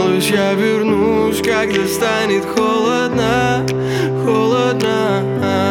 Обещалась, я вернусь, когда станет холодно, холодно,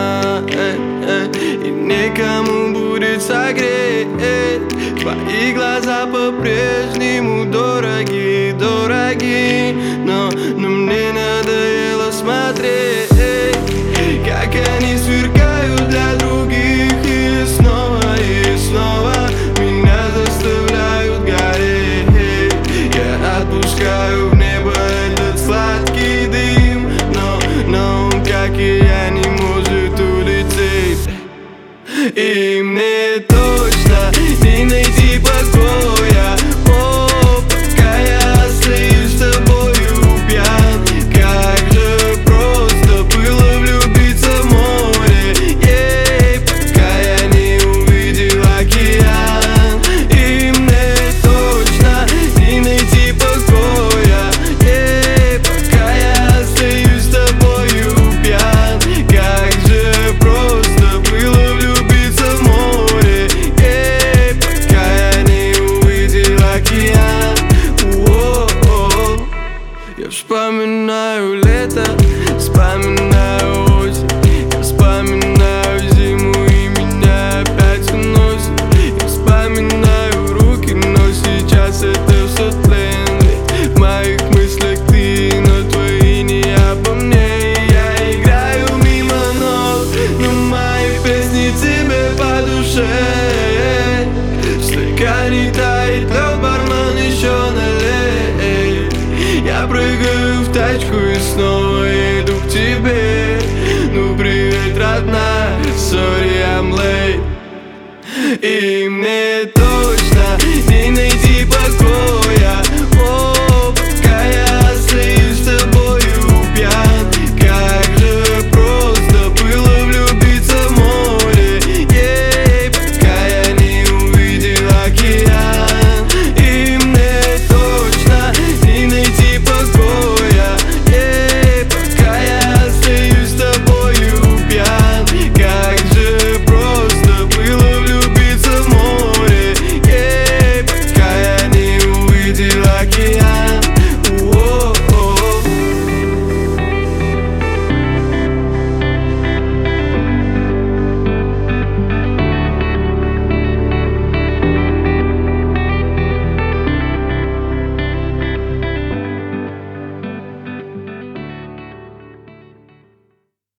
и некому будет согреть. Твои глаза по-прежнему дороги, дороги, но мне надоело смотреть, как они сверкают для других, и снова меня заставляют гореть. Я отпускаю в небо этот сладкий дым, но он, как и я, не может улететь. И мне точно не найти покоя, пока я остаюсь с тобою пьян. Как же просто было влюбиться в море, пока я не увидел океан. И мне точно не найти покоя, пока я остаюсь с тобою пьян. Как же просто было влюбиться в море, пока я не увидел океан. Я вспоминаю лето, вспоминаю осень, я вспоминаю зиму, и меня опять уносит. Я вспоминаю руки, но сейчас это все тлен. В моих мыслях ты, но твои не обо мне. Я играю мимо ног, но мои песни тебе по душе. В стакане тает лед, бармен еще налей. Я прыгаю в тачку и снова еду к тебе. Ну привет, родная, sorry, I'm late. И мне